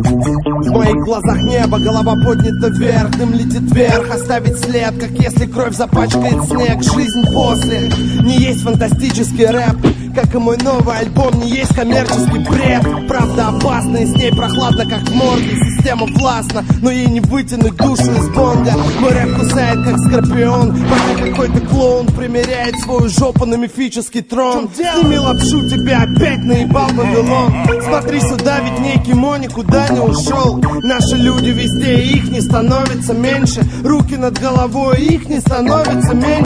В моих глазах небо, голова поднята вверх, дым летит вверх, оставить след, как если кровь запачкает снег. Жизнь после не есть фантастический рэп, как и мой новый альбом не есть коммерческий бред. Правда опасна и с ней прохладно, как в морге. Система властна, но ей не вытянуть душу из бонга. Мой рэп кусает, как скорпион, пока какой-то клоун примеряет свою жопу на мифический трон. Сними лапшу, тебя опять наебал Вавилон. Смотри сюда, ведь некий Мо никуда не ушел. Наши люди везде, их не становится меньше. Руки над головой, их не становится меньше.